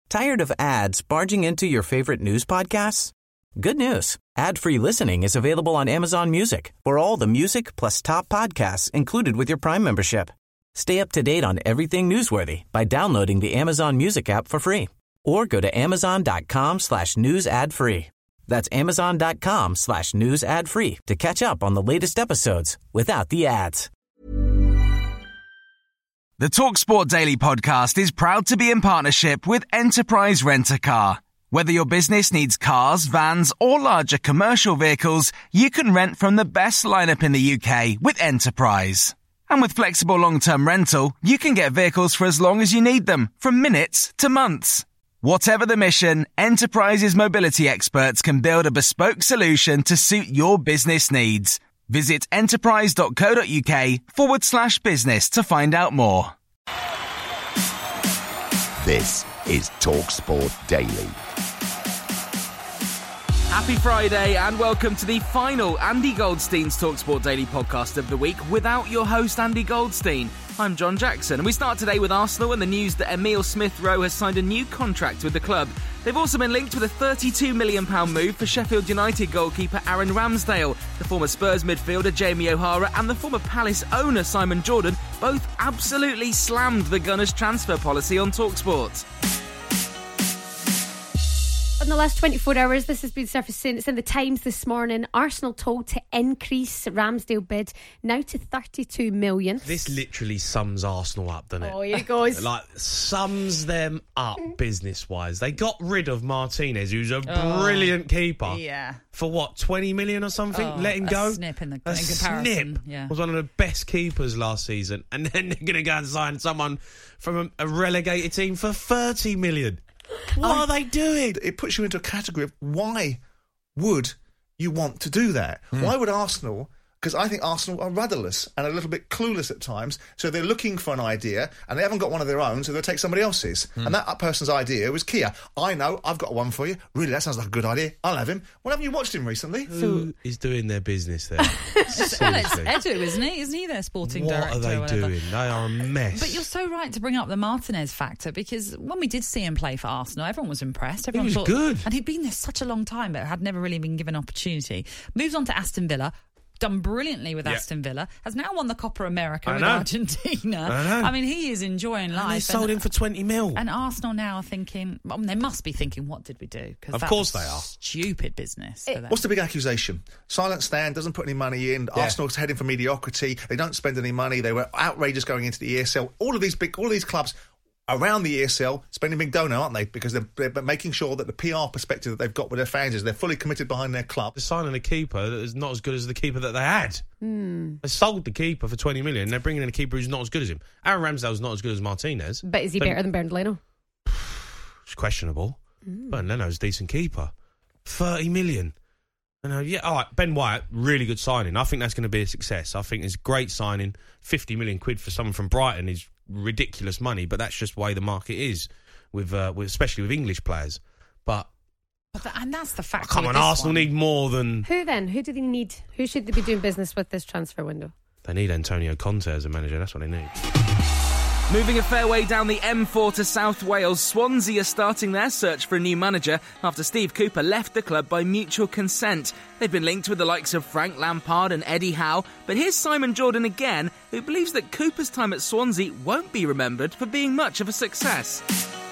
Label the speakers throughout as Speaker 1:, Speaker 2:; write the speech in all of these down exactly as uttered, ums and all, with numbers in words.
Speaker 1: Tired of ads barging into your favorite news podcasts? Good news. Ad-free listening is available on Amazon Music for all the music plus top podcasts included with your Prime membership. Stay up to date on everything newsworthy by downloading the Amazon Music app for free or go to amazon.com slash news ad free. That's amazon.com slash news ad free to catch up on the latest episodes without the ads.
Speaker 2: The TalkSport Daily podcast is proud to be in partnership with Enterprise Rent-A-Car. Whether your business needs cars, vans, or larger commercial vehicles, you can rent from the best lineup in the U K with Enterprise. And with flexible long-term rental, you can get vehicles for as long as you need them, from minutes to months. Whatever the mission, Enterprise's mobility experts can build a bespoke solution to suit your business needs. Visit enterprise.co.uk forward slash business to find out more.
Speaker 3: This is TalkSport Daily.
Speaker 4: Happy Friday and welcome to the final Andy Goldstein's TalkSport Daily podcast of the week without your host Andy Goldstein. I'm John Jackson and we start today with Arsenal and the news that Emile Smith-Rowe has signed a new contract with the club. They've also been linked with a thirty-two million pounds move for Sheffield United goalkeeper Aaron Ramsdale. The former Spurs midfielder Jamie O'Hara and the former Palace owner Simon Jordan both absolutely slammed the Gunners' transfer policy on TalkSport.
Speaker 5: In the last twenty-four hours, this has been surfacing. It's in the Times this morning. Arsenal told to increase Ramsdale bid now to thirty-two million.
Speaker 6: This literally sums Arsenal up, doesn't it?
Speaker 5: Oh, here it goes.
Speaker 6: Like, sums them up business-wise. They got rid of Martinez, who's a
Speaker 7: Oh,
Speaker 6: brilliant keeper.
Speaker 7: Yeah.
Speaker 6: For what, twenty million or something?
Speaker 7: Oh,
Speaker 6: Let him
Speaker 7: a
Speaker 6: go?
Speaker 7: snip in the
Speaker 6: a
Speaker 7: in comparison.
Speaker 6: snip.
Speaker 7: Yeah.
Speaker 6: Was one of the best keepers last season. And then they're going to go and sign someone from a, a relegated team for thirty million. What are they doing?
Speaker 8: It puts you into a category of why would you want to do that? Mm. Why would Arsenal... Because I think Arsenal are rudderless and a little bit clueless at times. So they're looking for an idea and they haven't got one of their own, so they'll take somebody else's. Mm. And that person's idea was Kia. I know, I've got one for you. Really, that sounds like a good idea. I'll have him. Well, haven't you watched him recently?
Speaker 6: Who is doing their business there?
Speaker 7: Well, it's Edu, isn't he? Isn't he their sporting
Speaker 6: what
Speaker 7: director?
Speaker 6: What are they
Speaker 7: or whatever?
Speaker 6: doing? They are a mess.
Speaker 7: But you're so right to bring up the Martinez factor, because when we did see him play for Arsenal, everyone was impressed. Everyone
Speaker 6: he was
Speaker 7: thought,
Speaker 6: good.
Speaker 7: And he'd been there such a long time, but had never really been given opportunity. Moves on to Aston Villa. Done brilliantly with
Speaker 6: yep.
Speaker 7: Aston Villa, has now won the Copa America
Speaker 6: I
Speaker 7: with
Speaker 6: know.
Speaker 7: Argentina.
Speaker 6: I know.
Speaker 7: I mean, he is enjoying life.
Speaker 6: And they sold
Speaker 7: and,
Speaker 6: him for twenty mil.
Speaker 7: And Arsenal now are thinking, well, they must be thinking, what did we do? Because
Speaker 6: of
Speaker 7: that
Speaker 6: course
Speaker 7: was
Speaker 6: they are.
Speaker 7: Stupid business. For them.
Speaker 8: What's the big accusation? Silent Stan doesn't put any money in.
Speaker 6: Yeah.
Speaker 8: Arsenal's heading for mediocrity. They don't spend any money. They were outrageous going into the E S L. All of these big, all of these clubs around the E S L spending big dough, aren't they? Because they're, they're making sure that the P R perspective that they've got with their fans is they're fully committed behind their club.
Speaker 6: They're signing a keeper that is not as good as the keeper that they had.
Speaker 5: Mm.
Speaker 6: They sold the keeper for twenty million. They're bringing in a keeper who's not as good as him. Aaron Ramsdale's not as good as Martinez.
Speaker 5: But is he better than Bernd Leno?
Speaker 6: It's questionable.
Speaker 5: Mm.
Speaker 6: Bernd Leno's a decent keeper. thirty million. You know, yeah, all right, Ben White, really good signing. I think that's going to be a success. I think it's a great signing. fifty million quid for someone from Brighton is ridiculous money, but that's just the way the market is, with, uh, with especially with English players. But,
Speaker 7: but the, and that's the fact.
Speaker 6: Oh, come on, Arsenal one. need more than...
Speaker 5: Who then? Who do they need? Who should they be doing business with this transfer window?
Speaker 6: They need Antonio Conte as a manager. That's what they need.
Speaker 4: Moving a fair way down the M four to South Wales, Swansea are starting their search for a new manager after Steve Cooper left the club by mutual consent. They've been linked with the likes of Frank Lampard and Eddie Howe, but here's Simon Jordan again, who believes that Cooper's time at Swansea won't be remembered for being much of a success.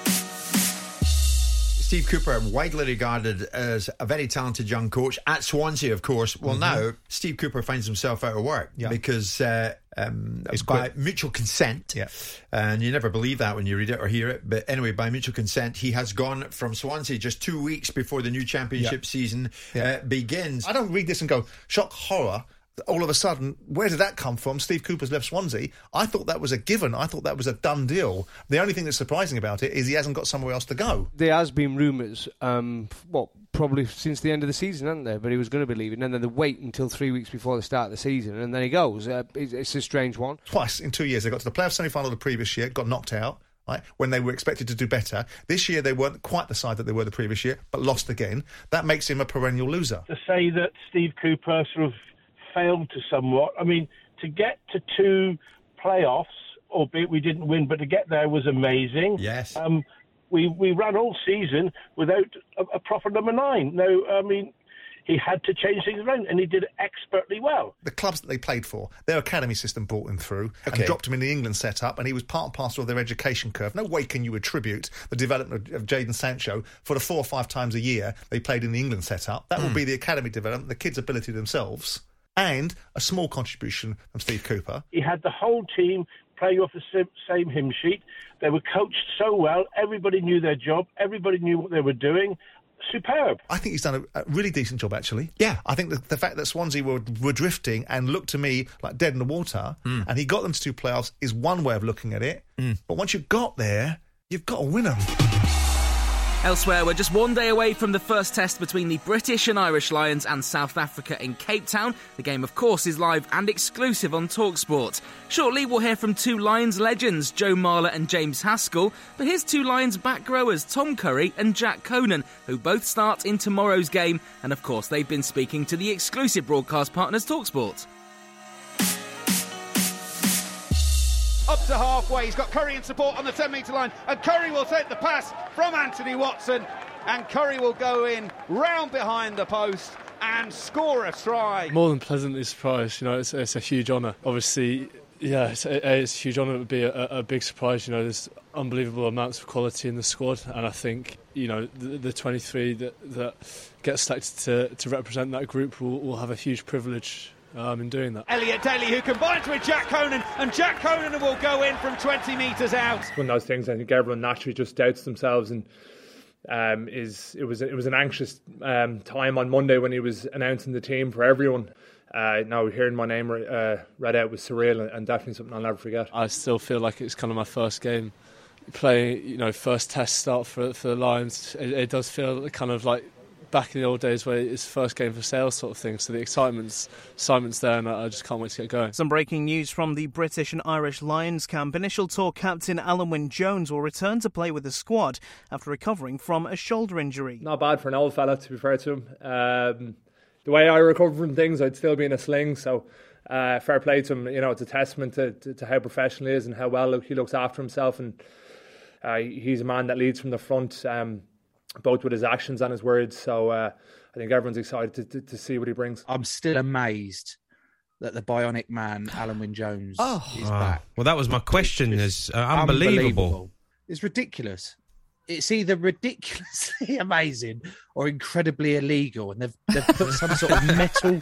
Speaker 9: Steve Cooper, widely regarded as a very talented young coach at Swansea, of course. Well, mm-hmm. now Steve Cooper finds himself out of work yeah. because uh, um, by quit. mutual consent, yeah. and you never believe that when you read it or hear it, but anyway, by mutual consent, he has gone from Swansea just two weeks before the new championship yeah. season yeah. Uh, begins.
Speaker 8: I don't read this and go, shock, horror. All of a sudden, where did that come from? Steve Cooper's left Swansea. I thought that was a given. I thought that was a done deal. The only thing that's surprising about it is he hasn't got somewhere else to go.
Speaker 10: There has been rumours, um, well, probably since the end of the season, hasn't there? But he was going to be leaving, and then they wait until three weeks before the start of the season, and then he goes. Uh, it's, it's a strange one.
Speaker 8: Twice in two years, they got to the playoff semi-final the previous year, got knocked out. Right, when they were expected to do better. This year they weren't quite the side that they were the previous year, but lost again. That makes him a perennial loser.
Speaker 11: To say that Steve Cooper sort of failed to somewhat, I mean, to get to two playoffs, albeit we didn't win, but to get there was amazing.
Speaker 9: Yes.
Speaker 11: Um, we, we ran all season without a, a proper number nine. No, I mean, he had to change things around, and he did it expertly well.
Speaker 8: The clubs that they played for, their academy system brought him through
Speaker 9: Okay.
Speaker 8: and dropped him in the England setup, and he was part and parcel of their education curve. No way can you attribute the development of Jadon Sancho for the four or five times a year they played in the England setup. That
Speaker 9: Mm.
Speaker 8: will be the academy development, the kids' ability themselves, and a small contribution from Steve Cooper.
Speaker 11: He had the whole team playing off the same, same hymn sheet. They were coached so well. Everybody knew their job. Everybody knew what they were doing. Superb.
Speaker 8: I think he's done a, a really decent job, actually.
Speaker 9: Yeah.
Speaker 8: I think the, the fact that Swansea were, were drifting and looked to me like dead in the water,
Speaker 9: Mm.
Speaker 8: and he got them to two playoffs is one way of looking at it. Mm. But once you've got there, you've got to win them.
Speaker 4: Elsewhere, we're just one day away from the first test between the British and Irish Lions and South Africa in Cape Town. The game, of course, is live and exclusive on TalkSport. Shortly, we'll hear from two Lions legends, Joe Marler and James Haskell. But here's two Lions back rowers, Tom Curry and Jack Conan, who both start in tomorrow's game. And, of course, they've been speaking to the exclusive broadcast partners, TalkSport.
Speaker 12: Up to halfway, he's got Curry in support on the ten metre line, and Curry will take the pass from Anthony Watson, and Curry will go in round behind the post and score a try.
Speaker 13: More than pleasantly surprised, you know, it's, it's a huge honour. Obviously, yeah, it's, it's a huge honour. It would be a, a big surprise, you know, there's unbelievable amounts of quality in the squad, and I think, you know, the, the twenty-three that, that get selected to, to represent that group will, will have a huge privilege Um, in doing that.
Speaker 12: Elliot Daly, who combines with Jack Conan, and Jack Conan will go in from twenty metres out.
Speaker 14: It's one of those things. I think everyone naturally just doubts themselves, and um, is it was it was an anxious um, time on Monday when he was announcing the team for everyone. Uh, now hearing my name uh, read out was surreal, and definitely something I'll never forget.
Speaker 13: I still feel like it's kind of my first game playing, you know, first test start for for the Lions. It, it does feel kind of like back in the old days where it's first game for sales sort of thing, so the excitement's, excitement's there, and I just can't wait to get going.
Speaker 15: Some breaking news from the British and Irish Lions camp. Initial talk captain Alan Wynne-Jones will return to play with the squad after recovering from a shoulder injury.
Speaker 14: Not bad for an old fella, to be fair to him. Um, the way I recover from things, I'd still be in a sling, so uh, fair play to him. You know, it's a testament to, to, to how professional he is and how well he looks after himself, and uh, he's a man that leads from the front, um, both with his actions and his words. So uh, I think everyone's excited to, to, to see what he brings.
Speaker 16: I'm still amazed that the bionic man, Alan Wynne-Jones,
Speaker 6: oh.
Speaker 16: is
Speaker 6: oh.
Speaker 16: back.
Speaker 6: Well, that was my question. Is uh, unbelievable.
Speaker 16: unbelievable. It's ridiculous. It's either ridiculously amazing or incredibly illegal, and they've they've put some sort of metal,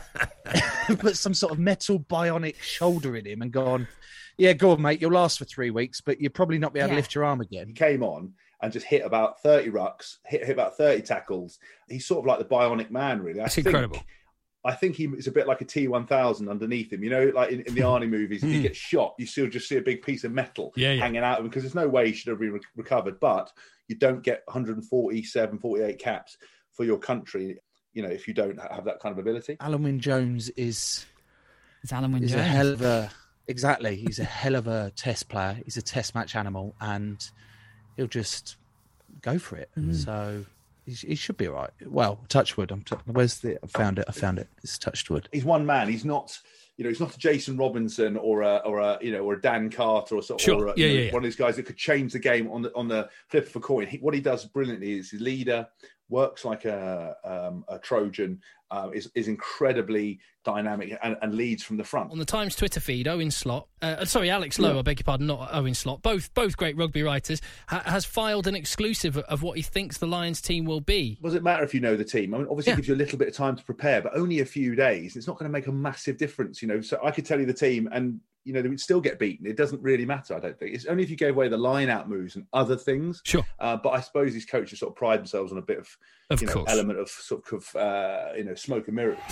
Speaker 16: put some sort of metal bionic shoulder in him and gone, yeah, go on, mate, you'll last for three weeks, but you'll probably not be able yeah. to lift your arm again.
Speaker 17: He came on and just hit about thirty rucks, hit, hit about thirty tackles. He's sort of like the bionic man, really.
Speaker 18: It's
Speaker 17: think,
Speaker 18: incredible.
Speaker 17: I think he is a bit like a T one thousand underneath him. You know, like in, in the Arnie movies, if he gets shot, you still just see a big piece of metal
Speaker 18: yeah, yeah.
Speaker 17: hanging out of him, because there's no way he should have been re- recovered. But you don't get one forty-seven, forty-eight caps for your country, you know, if you don't have that kind of ability.
Speaker 16: Alan Wynne-Jones is...
Speaker 7: It's Alan Wynne-Jones.
Speaker 16: He's a hell of a... Exactly. He's a hell of a test player. He's a test match animal, and he'll just go for it. Mm. So... He should be all right. Well, touchwood. I'm t- where's the? I found it. I found it. It's touchwood.
Speaker 17: He's one man. He's not. You know, he's not a Jason Robinson or a or a you know or a Dan Carter or sort
Speaker 18: sure.
Speaker 17: or a,
Speaker 18: yeah,
Speaker 17: you know,
Speaker 18: yeah, yeah.
Speaker 17: one of these guys that could change the game on the on the flip of a coin. He, what he does brilliantly is his leader, works like a um, a Trojan, uh, is is incredibly dynamic and, and leads from the front.
Speaker 18: On the Times Twitter feed, Owen Slot, uh, sorry, Alex Lowe, yeah. I beg your pardon, not Owen Slot, both both great rugby writers, ha- has filed an exclusive of what he thinks the Lions team will be.
Speaker 17: Does it matter if you know the team? I mean, obviously, yeah. it gives you a little bit of time to prepare, but only a few days. It's not going to make a massive difference, you know. So I could tell you the team, and you know, they would still get beaten. It doesn't really matter, I don't think. It's only if you gave away the line-out moves and other things.
Speaker 18: Sure.
Speaker 17: Uh, but I suppose these coaches sort of pride themselves on a bit of,
Speaker 18: of
Speaker 17: you know,
Speaker 18: course.
Speaker 17: element of sort of, uh, you know, smoke and mirrors.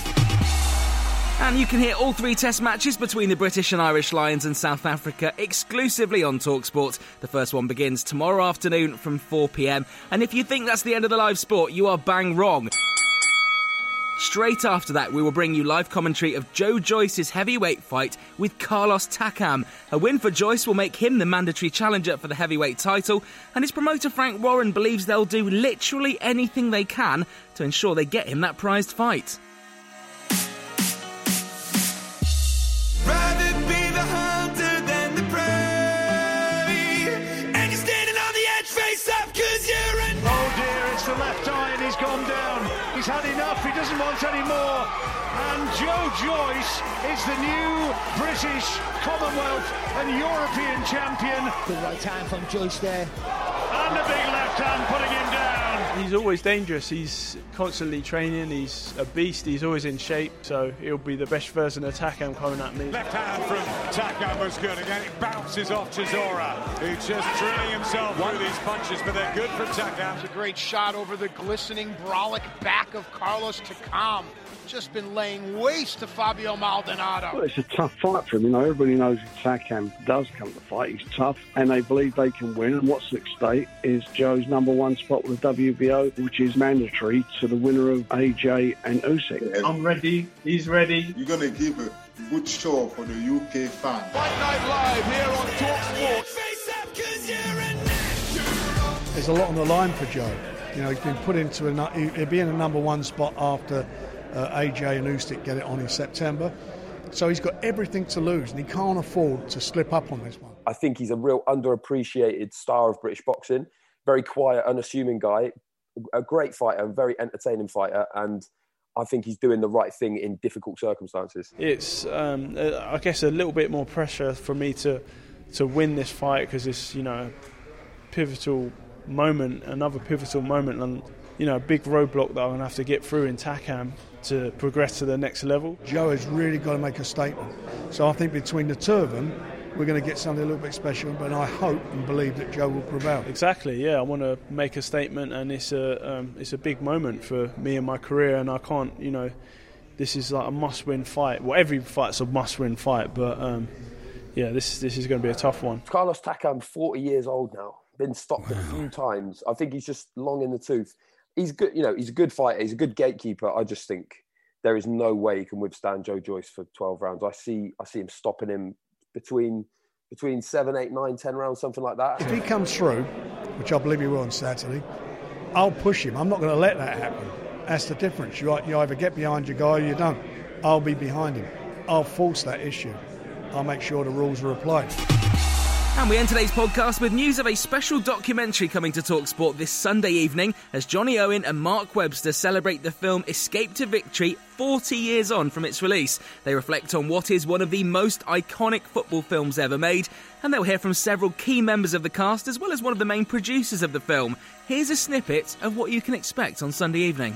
Speaker 4: And you can hear all three test matches between the British and Irish Lions and South Africa exclusively on TalkSport. The first one begins tomorrow afternoon from four p.m. And if you think that's the end of the live sport, you are bang wrong. Straight after that, we will bring you live commentary of Joe Joyce's heavyweight fight with Carlos Takam. A win for Joyce will make him the mandatory challenger for the heavyweight title, and his promoter Frank Warren believes they'll do literally anything they can to ensure they get him that prized fight.
Speaker 19: Rather be the hunter than the prey, and you're standing on the edge face up.
Speaker 12: against the left eye and he's gone down. He's had enough, he doesn't want any more. And Joe Joyce is the new British, Commonwealth and European champion.
Speaker 19: Good right hand from Joyce there.
Speaker 12: And a big left hand putting him down.
Speaker 13: He's always dangerous. He's constantly training. He's a beast. He's always in shape. So he'll be the best version of Takam coming at me.
Speaker 12: Left hand from Takam was good. Again, it bounces off Chisora, who's just drilling himself through these punches, but they're good from Takam.
Speaker 20: It's a great shot over the glistening brolic back of Carlos Takam. Just been laying waste to Fabio Maldonado.
Speaker 21: Well, it's a tough fight for him. You know, everybody knows if Takam does come to fight, he's tough, and they believe they can win. And what's at stake is Joe's number one spot with the W B O, which is mandatory to the winner of A J and Usyk.
Speaker 22: I'm ready. He's ready.
Speaker 23: You're going to give a good show for the U K fan.
Speaker 20: Fight Night Live here on TalkSport.
Speaker 24: There's a lot on the line for Joe. You know, he's been put into a he'll be in a number one spot after uh, A J and Usyk get it on in September. So he's got everything to lose, and he can't afford to slip up on this one.
Speaker 25: I think he's a real underappreciated star of British boxing. Very quiet, unassuming guy, a great fighter, a very entertaining fighter, and I think he's doing the right thing in difficult circumstances.
Speaker 13: It's, um, uh, I guess, a little bit more pressure for me to to win this fight because it's, you know, a pivotal moment, another pivotal moment, and, you know, a big roadblock that I'm going to have to get through in Takam to progress to the next level.
Speaker 24: Joe has really got to make a statement. So I think between the two of them, we're going to get something a little bit special, but I hope and believe that Joe will prevail.
Speaker 13: Exactly, yeah. I want to make a statement, and it's a um, it's a big moment for me and my career, and I can't, you know, this is like a must-win fight. Well, every fight's a must-win fight, but um, yeah, this this is going to be a tough one.
Speaker 25: Carlos Takam, forty years old now, been stopped wow. a few times. I think he's just long in the tooth. He's good, you know, he's a good fighter. He's a good gatekeeper. I just think there is no way he can withstand Joe Joyce for twelve rounds. I see, I see him stopping him between between seven, eight, nine, ten rounds, something like that.
Speaker 24: If he comes through, which I believe he will on Saturday, I'll push him. I'm not going to let that happen. That's the difference. You, you either get behind your guy or you don't. I'll be behind him. I'll force that issue. I'll make sure the rules are applied.
Speaker 4: And we end today's podcast with news of a special documentary coming to TalkSport this Sunday evening as Johnny Owen and Mark Webster celebrate the film Escape to Victory forty years on from its release. They reflect on what is one of the most iconic football films ever made, and they'll hear from several key members of the cast as well as one of the main producers of the film. Here's a snippet of what you can expect on Sunday evening.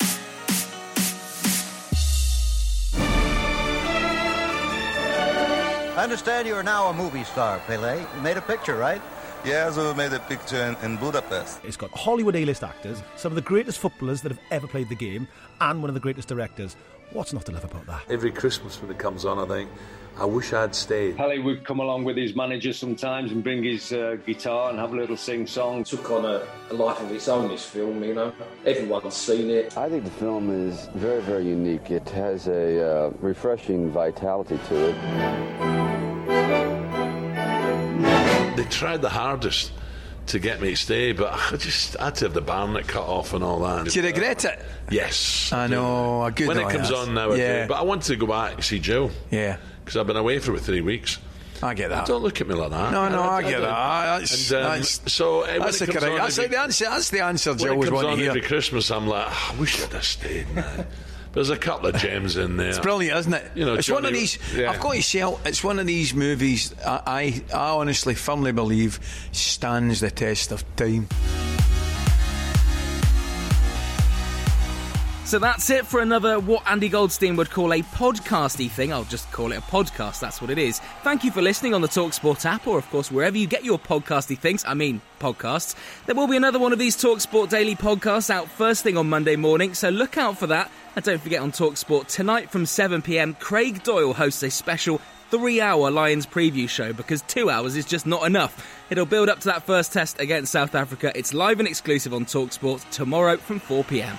Speaker 26: I understand you are now a movie star, Pele. You made a picture, right?
Speaker 27: Yeah, so we made a picture in, in Budapest.
Speaker 28: It's got Hollywood A-list actors, some of the greatest footballers that have ever played the game, and one of the greatest directors. What's not to love about that?
Speaker 29: Every Christmas when it comes on, I think, I wish I'd stayed.
Speaker 30: Pele would come along with his manager sometimes and bring his uh, guitar and have a little sing-song.
Speaker 31: Took on a, a life of its own, this film, you know. Everyone's seen it.
Speaker 32: I think the film is very, very unique. It has a uh, refreshing vitality to it.
Speaker 29: They tried the hardest to get me to stay, but I just I had to have the Barnet cut off and all that.
Speaker 33: Do you regret it?
Speaker 29: Yes.
Speaker 33: I know. I good
Speaker 29: when it comes on now, I
Speaker 33: yeah.
Speaker 29: do. But I wanted to go back and see Joe.
Speaker 33: Yeah.
Speaker 29: Because I've been away for about three weeks.
Speaker 33: I get that.
Speaker 29: Don't look at me like that.
Speaker 33: No, no, I, I, I get
Speaker 29: I
Speaker 33: that. That's,
Speaker 29: and, um,
Speaker 33: that's,
Speaker 29: so uh,
Speaker 33: that's, the correct, that's every, the answer. That's the answer Joe
Speaker 29: was
Speaker 33: wanting to hear.
Speaker 29: Every Christmas, I'm like, oh, I wish I'd have stayed, man. There's a couple of gems in there.
Speaker 33: It's brilliant, isn't it?
Speaker 29: You know,
Speaker 33: it's
Speaker 29: Johnny,
Speaker 33: one of these.
Speaker 29: Yeah.
Speaker 33: I've got to say, it's one of these movies. I, I, I honestly, firmly believe stands the test of time.
Speaker 4: So that's it for another what Andy Goldstein would call a podcasty thing. I'll just call it a podcast, that's what it is. Thank you for listening on the TalkSport app, or of course wherever you get your podcasty things, I mean podcasts. There will be another one of these TalkSport daily podcasts out first thing on Monday morning, so look out for that. And don't forget, on TalkSport tonight from seven p.m, Craig Doyle hosts a special three-hour Lions preview show, because two hours is just not enough. It'll build up to that first test against South Africa. It's live and exclusive on TalkSport tomorrow from four p.m.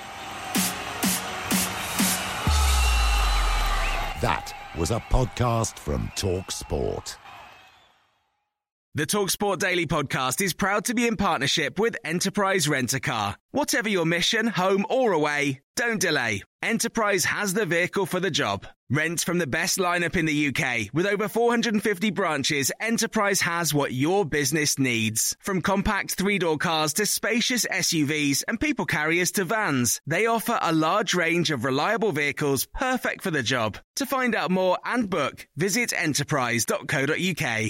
Speaker 3: That was a podcast from TalkSport.
Speaker 1: The TalkSport Daily podcast is proud to be in partnership with Enterprise Rent-A-Car. Whatever your mission, home or away, don't delay. Enterprise has the vehicle for the job. Rent from the best lineup in the U K. With over four hundred fifty branches, Enterprise has what your business needs. From compact three-door cars to spacious S U Vs and people carriers to vans, they offer a large range of reliable vehicles perfect for the job. To find out more and book, visit enterprise dot co dot uk.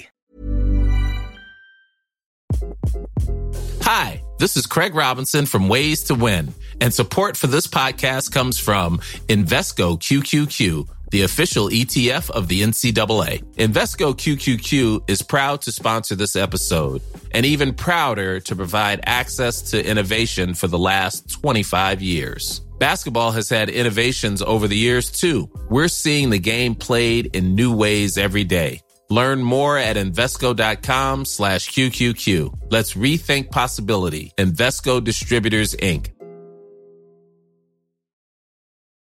Speaker 2: Hi, this is Craig Robinson from Ways to Win, and support for this podcast comes from Invesco Q Q Q, the official E T F of the N C double A. Invesco Q Q Q is proud to sponsor this episode, and even prouder to provide access to innovation for the last twenty-five years. Basketball has had innovations over the years, too. We're seeing the game played in new ways every day. Learn more at Invesco.com slash QQQ. Let's rethink possibility. Invesco Distributors, Incorporated.